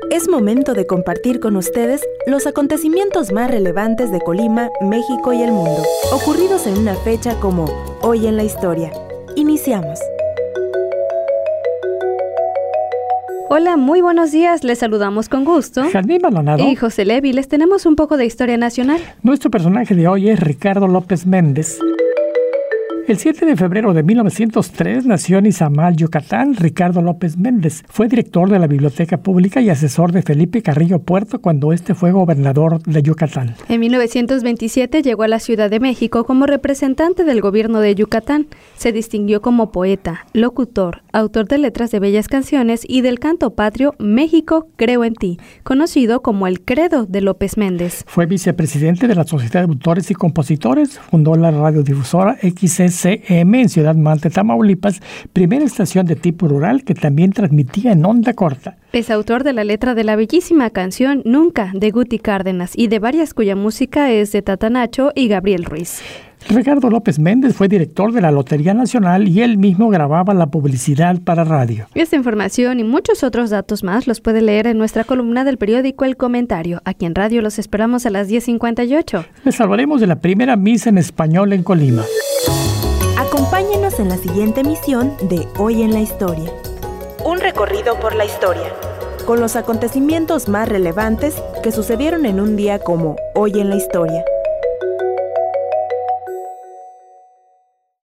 Es momento de compartir con ustedes los acontecimientos más relevantes de Colima, México y el mundo, ocurridos en una fecha como Hoy en la Historia. Iniciamos. Hola, muy buenos días. Les saludamos con gusto. Janine Maldonado Y José Levi. Les tenemos un poco de historia nacional. Nuestro personaje de hoy es Ricardo López Méndez. El 7 de febrero de 1903 nació en Izamal, Yucatán, Ricardo López Méndez. Fue director de la Biblioteca Pública y asesor de Felipe Carrillo Puerto cuando este fue gobernador de Yucatán. En 1927 llegó a la Ciudad de México como representante del gobierno de Yucatán. Se distinguió como poeta, locutor, autor de letras de bellas canciones y del canto patrio México, creo en ti, conocido como el Credo de López Méndez. Fue vicepresidente de la Sociedad de Autores y Compositores, fundó la radiodifusora XCM en Ciudad Mante, Tamaulipas, primera estación de tipo rural que también transmitía en onda corta. Es autor de la letra de la bellísima canción Nunca, de Guti Cárdenas, y de varias cuya música es de Tata Nacho y Gabriel Ruiz. Ricardo López Méndez fue director de la Lotería Nacional y él mismo grababa la publicidad para radio. Esta información y muchos otros datos más los puede leer en nuestra columna del periódico El Comentario. Aquí en radio los esperamos a las 10:58. Les hablaremos de la primera misa en español en Colima. Acompáñenos en la siguiente emisión de Hoy en la Historia. Un recorrido por la historia, con los acontecimientos más relevantes que sucedieron en un día como Hoy en la Historia.